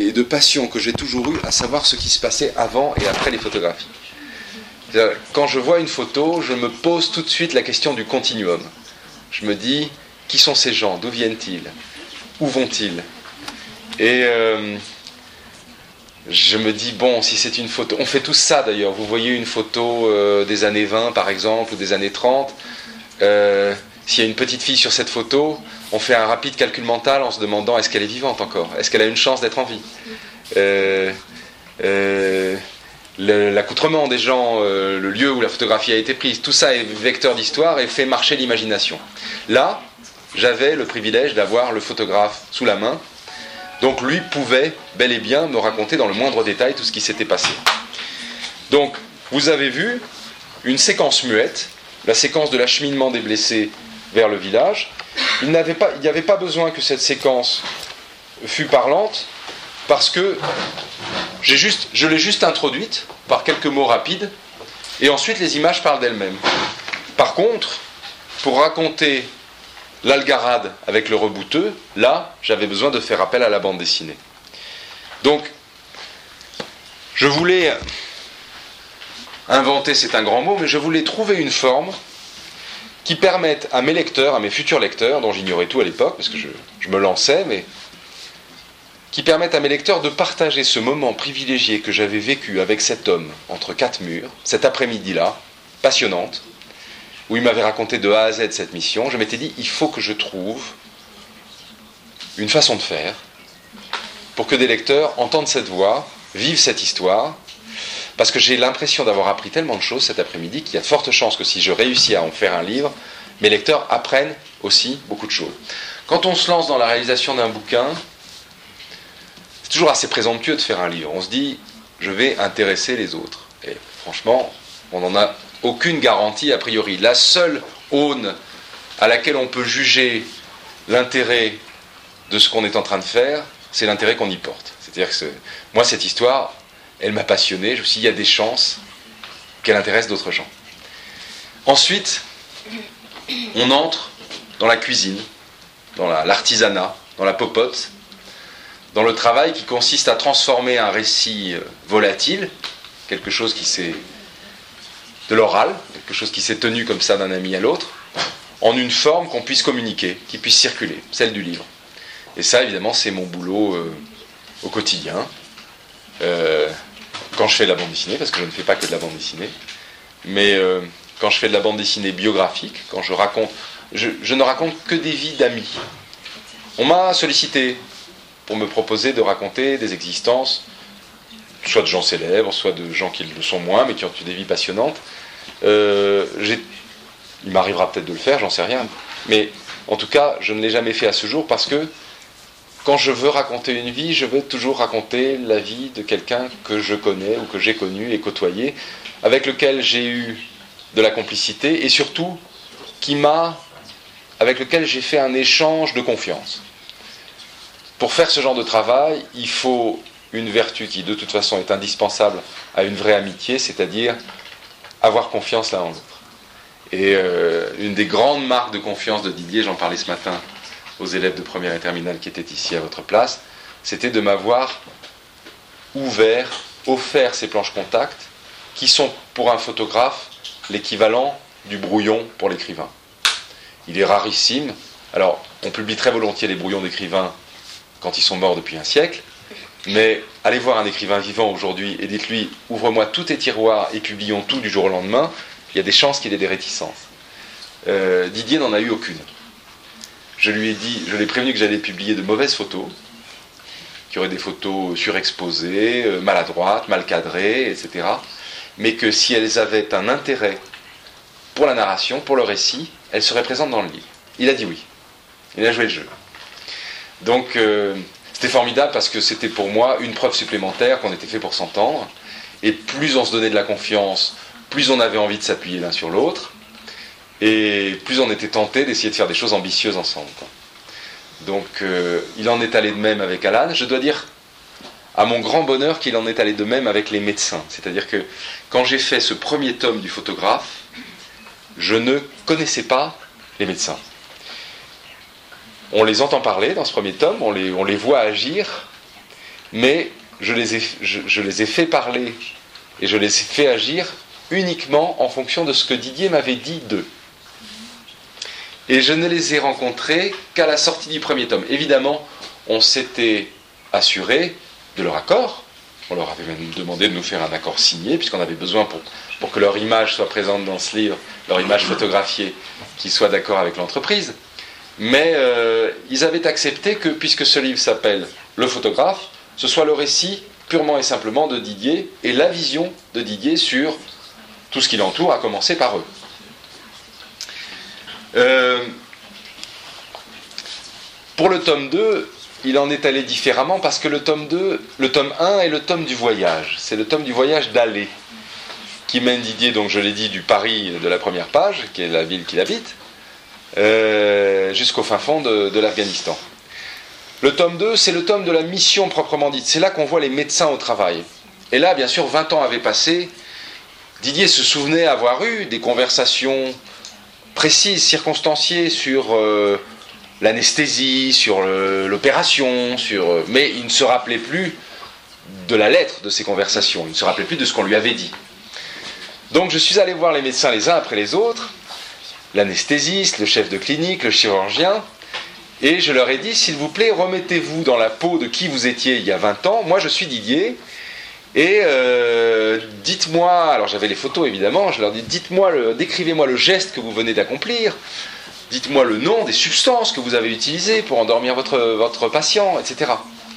et de passion que j'ai toujours eue à savoir ce qui se passait avant et après les photographies. Quand je vois une photo, je me pose tout de suite la question du continuum. Je me dis, qui sont ces gens? D'où viennent-ils? Où vont-ils? Et je me dis, bon, si c'est une photo... On fait tous ça d'ailleurs. Vous voyez une photo des années 20 par exemple, ou des années 30. S'il y a une petite fille sur cette photo, on fait un rapide calcul mental en se demandant, est-ce qu'elle est vivante encore? Est-ce qu'elle a une chance d'être en vie? L'accoutrement des gens, le lieu où la photographie a été prise, tout ça est vecteur d'histoire et fait marcher l'imagination. Là, j'avais le privilège d'avoir le photographe sous la main, donc lui pouvait bel et bien me raconter dans le moindre détail tout ce qui s'était passé. Donc, vous avez vu une séquence muette, la séquence de l'acheminement des blessés vers le village. Il n'y avait pas besoin que cette séquence fût parlante, parce que je l'ai juste introduite par quelques mots rapides, et ensuite les images parlent d'elles-mêmes. Par contre, pour raconter l'algarade avec le rebouteux, là, j'avais besoin de faire appel à la bande dessinée. Donc, je voulais inventer, c'est un grand mot, mais je voulais trouver une forme qui permette à mes lecteurs, à mes futurs lecteurs, dont j'ignorais tout à l'époque, parce que je me lançais, mais qui permettent à mes lecteurs de partager ce moment privilégié que j'avais vécu avec cet homme entre quatre murs, cet après-midi-là, passionnante, où il m'avait raconté de A à Z cette mission. Je m'étais dit, il faut que je trouve une façon de faire pour que des lecteurs entendent cette voix, vivent cette histoire, parce que j'ai l'impression d'avoir appris tellement de choses cet après-midi qu'il y a de fortes chances que si je réussis à en faire un livre, mes lecteurs apprennent aussi beaucoup de choses. Quand on se lance dans la réalisation d'un bouquin, c'est toujours assez présomptueux de faire un livre. On se dit, je vais intéresser les autres. Et franchement, on n'en a aucune garantie a priori. La seule aune à laquelle on peut juger l'intérêt de ce qu'on est en train de faire, c'est l'intérêt qu'on y porte. C'est-à-dire que moi, cette histoire, elle m'a passionné. Je me suis dit, il y a des chances qu'elle intéresse d'autres gens. Ensuite, on entre dans la cuisine, dans l'artisanat, dans la popote, dans le travail qui consiste à transformer un récit volatile, quelque chose qui s'est de l'oral, quelque chose qui s'est tenu comme ça d'un ami à l'autre, en une forme qu'on puisse communiquer, qui puisse circuler, celle du livre. Et ça, évidemment, c'est mon boulot au quotidien, quand je fais de la bande dessinée, parce que je ne fais pas que de la bande dessinée, mais quand je fais de la bande dessinée biographique, quand je raconte, je ne raconte que des vies d'amis. On m'a sollicité pour me proposer de raconter des existences, soit de gens célèbres, soit de gens qui le sont moins, mais qui ont eu des vies passionnantes. Il m'arrivera peut-être de le faire, j'en sais rien. Mais en tout cas, je ne l'ai jamais fait à ce jour, parce que quand je veux raconter une vie, je veux toujours raconter la vie de quelqu'un que je connais, ou que j'ai connu et côtoyé, avec lequel j'ai eu de la complicité, et surtout, avec lequel j'ai fait un échange de confiance. Pour faire ce genre de travail, il faut une vertu qui, de toute façon, est indispensable à une vraie amitié, c'est-à-dire avoir confiance l'un en l'autre. Et une des grandes marques de confiance de Didier, j'en parlais ce matin aux élèves de première et terminale qui étaient ici à votre place, c'était de m'avoir offert ces planches contact, qui sont pour un photographe l'équivalent du brouillon pour l'écrivain. Il est rarissime. Alors, on publie très volontiers les brouillons d'écrivains quand ils sont morts depuis un siècle, mais allez voir un écrivain vivant aujourd'hui et dites-lui, ouvre-moi tous tes tiroirs et publions tout du jour au lendemain, il y a des chances qu'il ait des réticences. Didier n'en a eu aucune. Je l'ai prévenu que j'allais publier de mauvaises photos, qu'il y aurait des photos surexposées, maladroites, mal cadrées, etc. Mais que si elles avaient un intérêt pour la narration, pour le récit, elles seraient présentes dans le livre. Il a dit oui. Il a joué le jeu. Donc, c'était formidable parce que c'était pour moi une preuve supplémentaire qu'on était fait pour s'entendre. Et plus on se donnait de la confiance, plus on avait envie de s'appuyer l'un sur l'autre. Et plus on était tenté d'essayer de faire des choses ambitieuses ensemble, quoi. Donc, il en est allé de même avec Alan. Je dois dire, à mon grand bonheur, qu'il en est allé de même avec les médecins. C'est-à-dire que quand j'ai fait ce premier tome du photographe, je ne connaissais pas les médecins. On les entend parler dans ce premier tome, on les voit agir, mais je les ai fait parler et je les ai fait agir uniquement en fonction de ce que Didier m'avait dit d'eux. Et je ne les ai rencontrés qu'à la sortie du premier tome. Évidemment, on s'était assuré de leur accord. On leur avait même demandé de nous faire un accord signé, puisqu'on avait besoin pour que leur image soit présente dans ce livre, leur image photographiée, qu'ils soient d'accord avec l'entreprise. Mais ils avaient accepté que, puisque ce livre s'appelle Le photographe, ce soit le récit purement et simplement de Didier et la vision de Didier sur tout ce qui l'entoure, à commencer par eux. Pour le tome 2, il en est allé différemment parce que le tome 1 est le tome du voyage. C'est le tome du voyage d'Alais qui mène Didier, donc je l'ai dit, du Paris de la première page, qui est la ville qu'il habite, jusqu'au fin fond de l'Afghanistan. Le tome 2, c'est le tome de la mission proprement dite. C'est là qu'on voit les médecins au travail. Et là, bien sûr, 20 ans avaient passé. Didier se souvenait avoir eu des conversations précises, circonstanciées sur l'anesthésie, sur l'opération, mais il ne se rappelait plus de la lettre de ces conversations. Il ne se rappelait plus de ce qu'on lui avait dit. Donc je suis allé voir les médecins les uns après les autres, l'anesthésiste, le chef de clinique, le chirurgien, et je leur ai dit, s'il vous plaît, remettez-vous dans la peau de qui vous étiez il y a 20 ans. Moi, je suis Didier. Et dites-moi, alors j'avais les photos évidemment, je leur dis, décrivez-moi le geste que vous venez d'accomplir. Dites-moi le nom des substances que vous avez utilisées pour endormir votre patient, etc.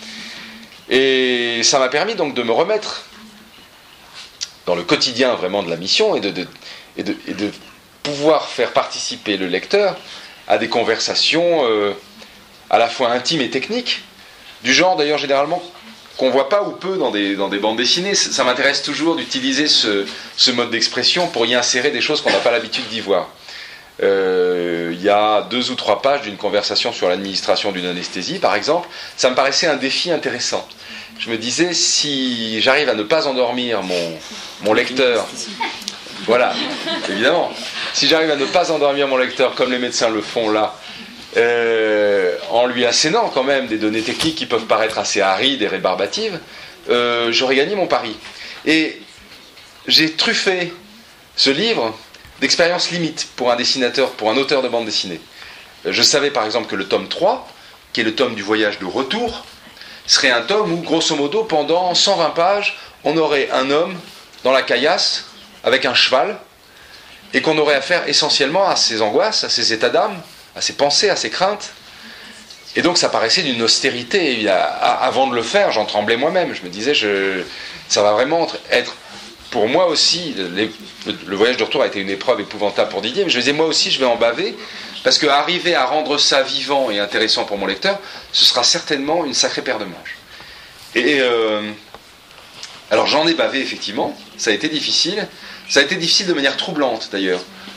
Et ça m'a permis donc de me remettre dans le quotidien vraiment de la mission et de pouvoir faire participer le lecteur à des conversations à la fois intimes et techniques, du genre d'ailleurs généralement qu'on ne voit pas ou peu dans des bandes dessinées. Ça m'intéresse toujours d'utiliser ce mode d'expression pour y insérer des choses qu'on n'a pas l'habitude d'y voir. Il y a 2 ou 3 pages d'une conversation sur l'administration d'une anesthésie, par exemple. Ça me paraissait un défi intéressant. Je me disais, si j'arrive à ne pas endormir mon lecteur, voilà, évidemment, si j'arrive à ne pas endormir mon lecteur comme les médecins le font là, en lui assénant quand même des données techniques qui peuvent paraître assez arides et rébarbatives, j'aurais gagné mon pari. Et j'ai truffé ce livre d'expériences limites pour un dessinateur, pour un auteur de bande dessinée. Je savais par exemple que le tome 3, qui est le tome du voyage de retour, serait un tome où, grosso modo, pendant 120 pages, on aurait un homme dans la caillasse avec un cheval, et qu'on aurait affaire essentiellement à ses angoisses, à ses états d'âme, à ses pensées, à ses craintes. Et donc ça paraissait d'une austérité. Avant de le faire, j'en tremblais moi-même. Je me disais, ça va vraiment être, pour moi aussi, le voyage de retour a été une épreuve épouvantable pour Didier, mais je me disais, moi aussi, je vais en baver, parce qu'arriver à rendre ça vivant et intéressant pour mon lecteur, ce sera certainement une sacrée paire de manches. Et alors j'en ai bavé, effectivement, ça a été difficile. Ça a été difficile de manière troublante, d'ailleurs.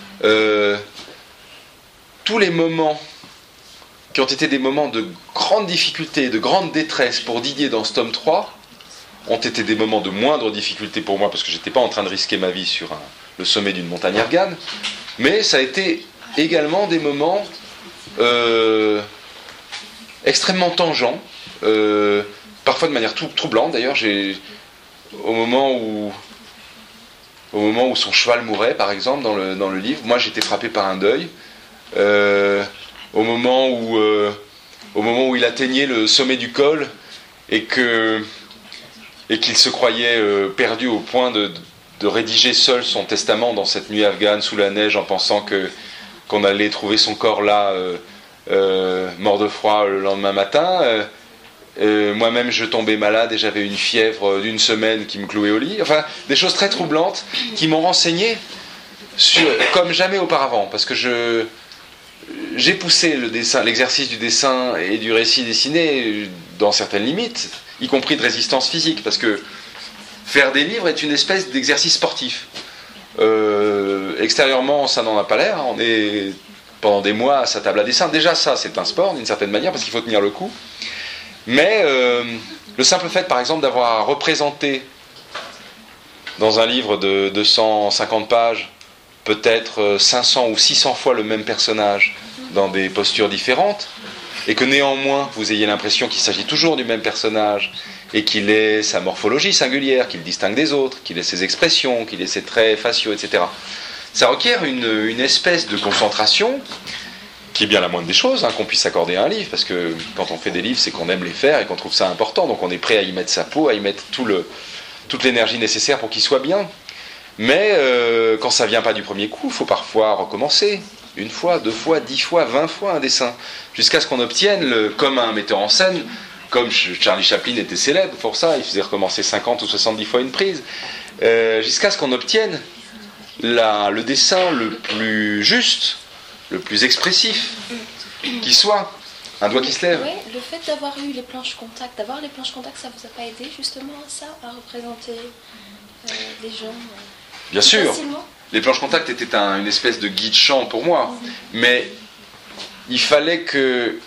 Tous les moments qui ont été des moments de grande difficulté, de grande détresse pour Didier dans ce tome 3, ont été des moments de moindre difficulté pour moi, parce que je n'étais pas en train de risquer ma vie sur le sommet d'une montagne afghane, mais ça a été également des moments extrêmement tangents, parfois de manière troublante. D'ailleurs, au moment où son cheval mourait, par exemple, dans le livre, moi j'étais frappé par un deuil. Au moment où il atteignait le sommet du col et qu'il se croyait perdu au point de rédiger seul son testament dans cette nuit afghane sous la neige, en pensant qu'on allait trouver son corps là, mort de froid le lendemain matin. Moi-même je tombais malade et j'avais une fièvre d'1 semaine qui me clouait au lit. Enfin, des choses très troublantes qui m'ont renseigné comme jamais auparavant, parce que j'ai poussé l'exercice du dessin et du récit dessiné dans certaines limites, y compris de résistance physique, parce que faire des livres est une espèce d'exercice sportif. Extérieurement, ça n'en a pas l'air. On est pendant des mois à sa table à dessin. Déjà, ça, c'est un sport d'une certaine manière, parce qu'il faut tenir le coup. Mais le simple fait, par exemple, d'avoir à représenter dans un livre de 250 pages peut-être 500 ou 600 fois le même personnage dans des postures différentes, et que néanmoins vous ayez l'impression qu'il s'agit toujours du même personnage, et qu'il ait sa morphologie singulière, qu'il distingue des autres, qu'il ait ses expressions, qu'il ait ses traits faciaux, etc. Ça requiert une espèce de concentration qui est bien la moindre des choses, hein, qu'on puisse accorder à un livre, parce que quand on fait des livres, c'est qu'on aime les faire et qu'on trouve ça important, donc on est prêt à y mettre sa peau, à y mettre toute l'énergie nécessaire pour qu'il soit bien. Mais quand ça vient pas du premier coup, il faut parfois recommencer. 1 fois, 2 fois, 10 fois, 20 fois un dessin, jusqu'à ce qu'on obtienne, comme un metteur en scène, comme Charlie Chaplin était célèbre pour ça, il faisait recommencer 50 ou 70 fois une prise, jusqu'à ce qu'on obtienne le dessin le plus juste, le plus expressif qui soit. Un doigt qui se lève. Oui, le fait d'avoir eu les planches contact, ça vous a pas aidé justement à ça, à représenter les gens Bien sûr. facilement? Les planches contact étaient une espèce de guide champ pour moi, mais il fallait que,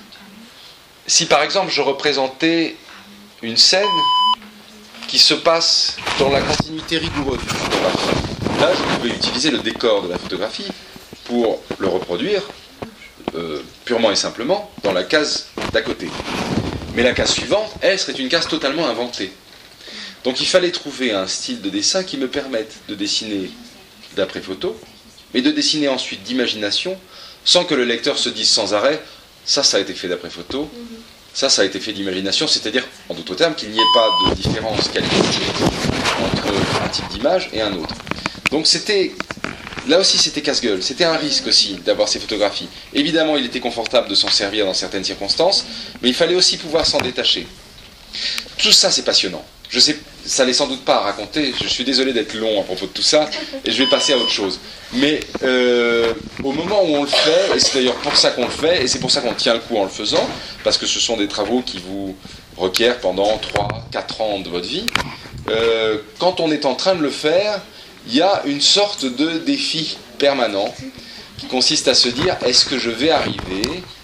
si par exemple je représentais une scène qui se passe dans la continuité rigoureuse du photographe, là je pouvais utiliser le décor de la photographie pour le reproduire purement et simplement dans la case d'à côté. Mais la case suivante, elle, serait une case totalement inventée. Donc il fallait trouver un style de dessin qui me permette de dessiner d'après photo, mais de dessiner ensuite d'imagination, sans que le lecteur se dise sans arrêt « ça a été fait d'après photo, ça a été fait d'imagination », c'est-à-dire, en d'autres termes, qu'il n'y ait pas de différence qualitative entre un type d'image et un autre. Donc là aussi c'était casse-gueule, c'était un risque aussi d'avoir ces photographies. Évidemment, il était confortable de s'en servir dans certaines circonstances, mais il fallait aussi pouvoir s'en détacher. Tout ça, c'est passionnant. Je sais, ça n'est sans doute pas à raconter, je suis désolé d'être long à propos de tout ça, et je vais passer à autre chose. Mais au moment où on le fait, et c'est d'ailleurs pour ça qu'on le fait, et c'est pour ça qu'on tient le coup en le faisant, parce que ce sont des travaux qui vous requièrent pendant 3-4 ans de votre vie, quand on est en train de le faire, il y a une sorte de défi permanent qui consiste à se dire, est-ce que je vais arriver